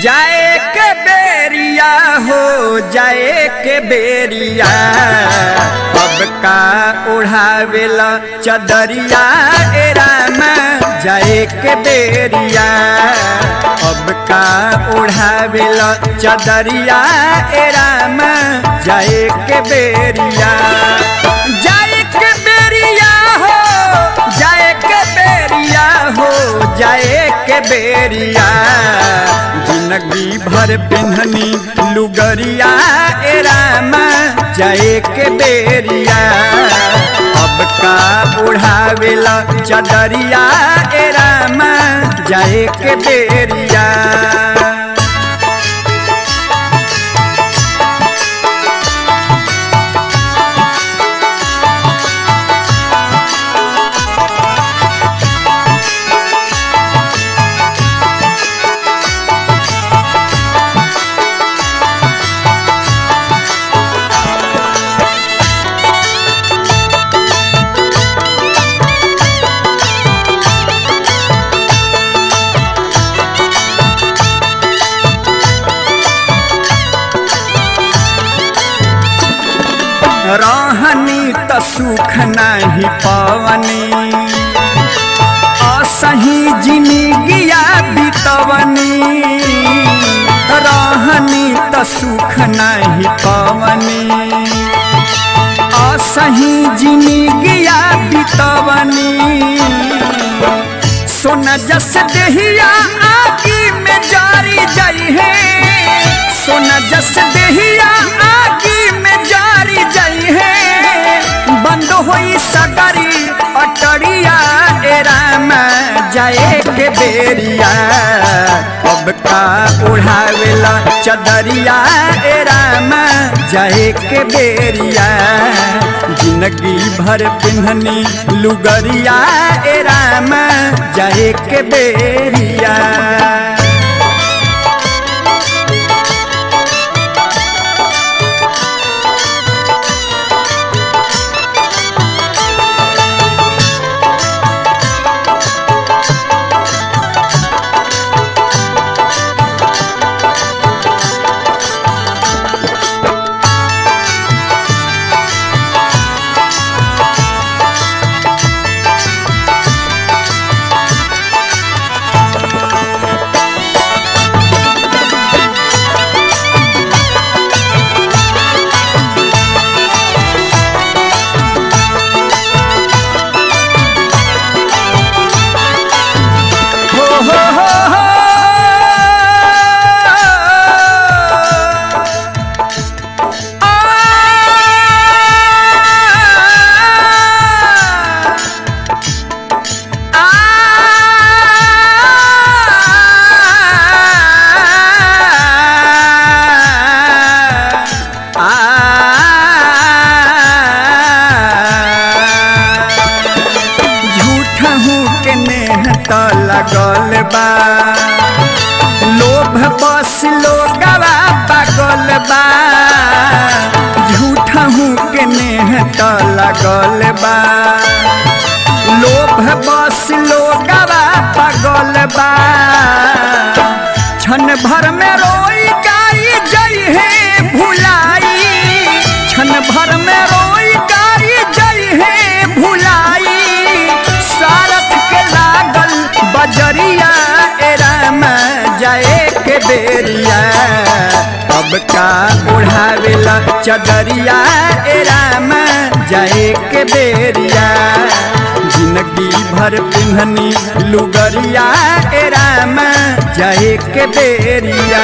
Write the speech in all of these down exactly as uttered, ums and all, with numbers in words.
जाए के बेरिया हो जाए के बेरिया अब का उड़ावेला चदरिया ए राम जाए के बेरिया अब का उड़ावेला चदरिया ए राम जाए के बेरिया जाए के बेरिया हो जाए के बेरिया हो जाए के बेरिया जिंदगी भर पिन्हनी लुगरिया ए राम जाए के बेरिया अब का उड़ावेला चदरिया ए राम जाए के बेरिया रहनी त सुख नहीं पवनी असही जिंदगिया बितवनी रहनी त सुख नहीं पवनी असही जिंदगिया बितवनी सोना जस देहिया आगी में जारी जाई है सोना जस देहिया आगी में जारी जाई है बंद होई सगरी अटरिया ए राम जाए के बेरिया अब का उड़ावेला चदरिया ए राम जाए के बेरिया जिंदगी भर पिन्हनी लुगरिया ए राम जाए के बेरिया लगल बा लोभ बस लोगवा पागल बा झूठा हूँ के नेह त लगल बा लोभ बस लोगवा पागल बा क्षण भर में रोई गाई जई है भुलाई क्षण भर में रोई गाई जई है भुलाई सारथ के लागल बजरिया ए राम जाए के बेरिया अब का उड़ावेला चदरिया ए राम जाए के बेरिया जिंदगी भर पिन्हनी लुगरिया ए राम जाए के बेरिया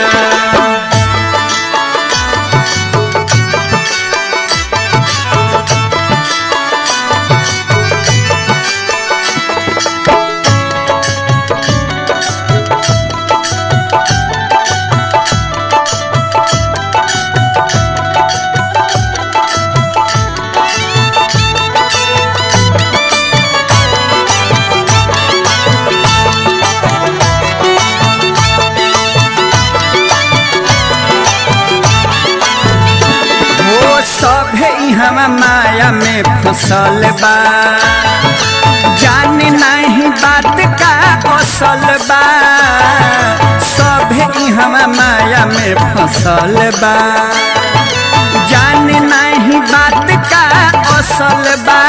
हम माया में फसल बा जाने नहीं बात का असल बा सभे मुहवा माया में फसल बा, जान नहीं बात का असल बा।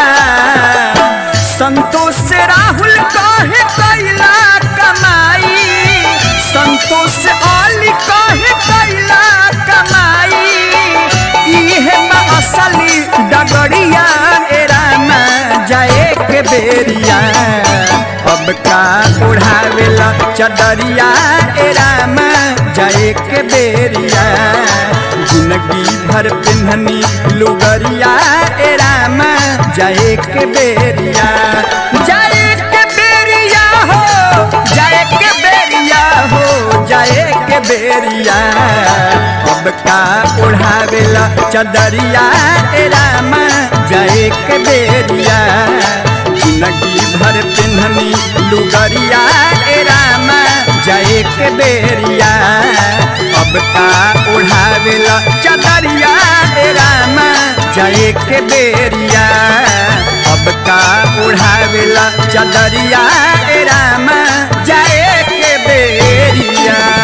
संतोष राहुल कहे कैला कमाई, संतोष अली कहे कैला कमाई, इहे बा असली डगरिया ए रामा जाए के बेरिया, अब का उड़ावेला चदरिया ए रामा जाए के बेरिया, जिंदगी भर पिन्हनी लुगरिया ए रामा जाए के बेरिया, जाए के बेरिया हो, जाए के बेरिया हो, जाए के बेरिया, अब का उड़ावेला चदरिया ए रामा जाए के बेरिया, जिंदगी भर पिन्हनी लुगरिया ए रामा जाए के बेरिया, अब का उड़ावेला चदरिया ए रामा जाए के बेरिया, अब का उड़ावेला चदरिया ए रामा जाए के बेरिया।